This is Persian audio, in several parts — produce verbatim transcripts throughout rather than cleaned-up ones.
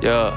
یا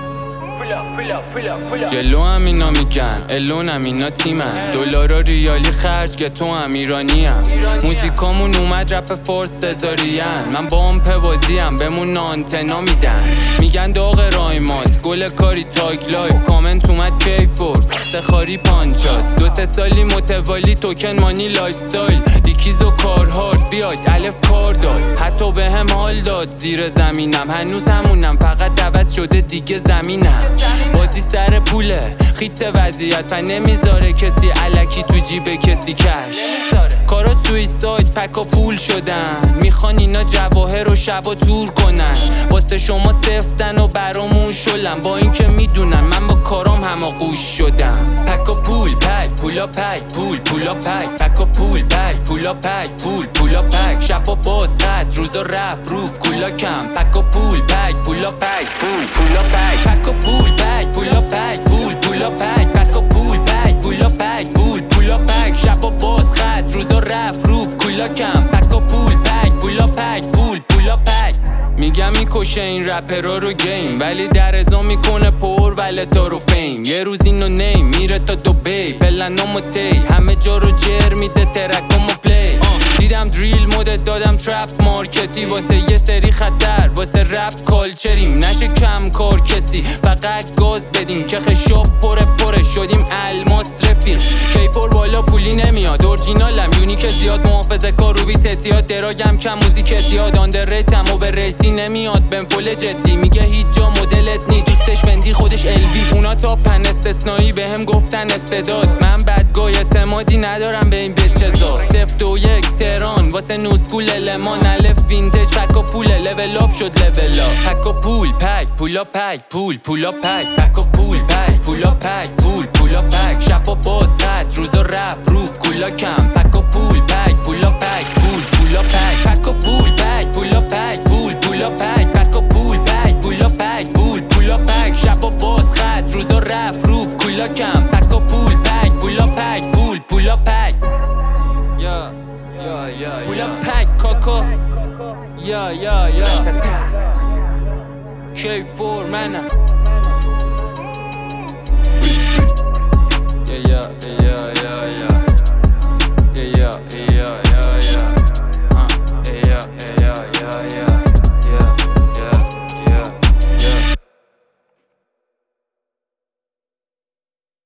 جلو هم اینا میگن الون هم اینا تیمن دلارا ریالی خرج که تو هم ایرانی هم موزیکامون اومد رپ فورس سزارین من با هم پوازیم بمون نانتنا میدن میگن داغ رایمات گل کاری تاگ لایف کامنت اومد کیفور سخاری پانچات دو سه سالی متوالی توکن مانی لایف ستایل دیکیز و کار هارد بیاید الف کار داد حتی به هم حال داد زیر زمینم هنوز همونم فقط عوض شده دیگه زمینم بازی سر پوله خیت وضعیت و نمیذاره کسی الکی تو جیب کسی کش کارا سویساید پک و پول شدن میخوان اینا جواهر و شبا تور کنن واسه شما سفتن و برامون شلن با اینکه میدونن من با کارام هماغوش شدم پک و پول پک پولا پک پول پولا پک پک و پول پک پولا پک پول پولا پک شبا باز خط روزا رفت روف کولا کم پک و پول پک پولا پک پول پولا پک پک و پول پک پولا پک پول پولا پک پک و پول پک پولا پک پول پولا پک شبا باز خط روزا رفت روف کولا کم پک و پول پک پولا پک پول پولا پک میگم میکشه این رپرا رو گیم ولی در ازا میکنه پر ولتا رو فیم یه روز اینو نیم میره تا دوبی پلنامو تی همه جا رو جر میده ترکامو پلی دیدم دریل مدت دادم ترپ مارکتی واسه یه سری خطر واسه رپ کالچریم نشه کم کار کسی فقط گاز بدیم که خشاب پره پره شدیم الماس رفیق کیفور بالا پولی نمیاد اورجینالم یونیک زیاد محافظه کار رو بیت اتیاد دراگم کم موزیک اتیاد آندر ریتم اوور ریتی نمیاد بهم فول جدی میگه هیچ جا مدلت نی دوستش بندی خودش الوی اونا تا پن استثنایی بهم گفتن استعداد من بدگاه اعتمادی ندارم به این بچزا سفت و یک تهران واسه نوسکول لمان الف وینتج پک و پول لول اپ شد لول اپ پک و پول پک پولا پک پول پولا پک پک و پول پک پولا پک پول پولا پک شبا باز خط روزا رفت روف کولا کم پک و پول پک پولا پک پول پولا پک پک و پول پک پولا پک پول پولا پک پک و پول پک پولا پک پول پولا پک شبا باز خط روزا رفت روف کولا کم پک و پول پک پولا پک پول پولا پک یا یا یا پولا پک کاکا یا یا یا کی فور منم